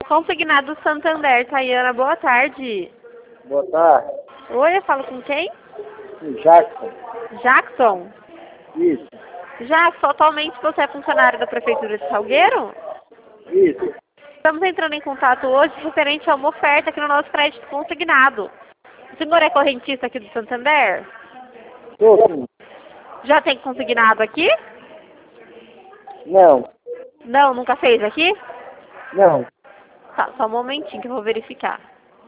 Consignado Santander, Tayana, boa tarde. Boa tarde. Oi, eu falo com quem? Jackson. Jackson? Isso. Jackson, atualmente você é funcionário da Prefeitura de Salgueiro? Isso. Estamos entrando em contato hoje referente a uma oferta aqui no nosso crédito consignado. O senhor é correntista aqui do Santander? Tô sim. Já tem consignado aqui? Não. Não, nunca fez aqui? Não. Tá, só um momentinho que eu vou verificar.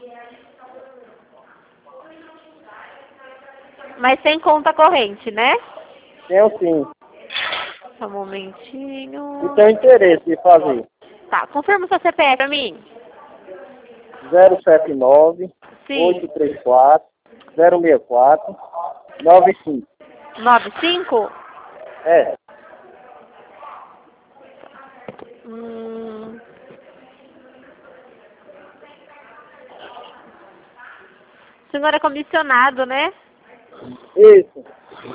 Mas sem conta corrente, né? Tenho sim. Só um momentinho. E tenho interesse em fazer. Tá, confirma o seu CPF pra mim. 079 Sim. 834 064 95. 95? É. O senhor é comissionado, né? Isso.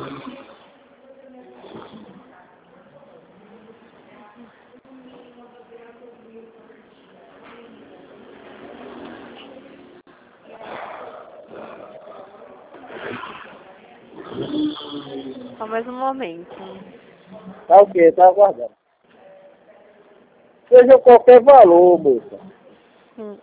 Só mais um momento. Tá o quê? Tá aguardando. Seja qualquer valor, moça. Hum.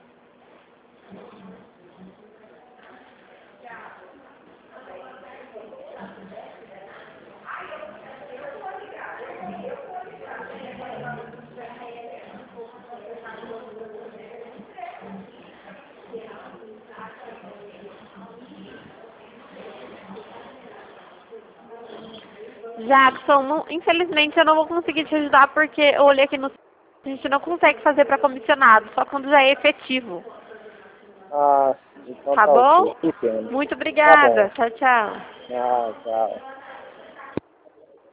Jackson, infelizmente eu não vou conseguir te ajudar porque eu olhei aqui no... A gente não consegue fazer para comissionado, só quando já é efetivo. Ah, então Tá tá bom? ok. Pequeno. Muito obrigada. Tá Tchau, tchau. bom. Tchau.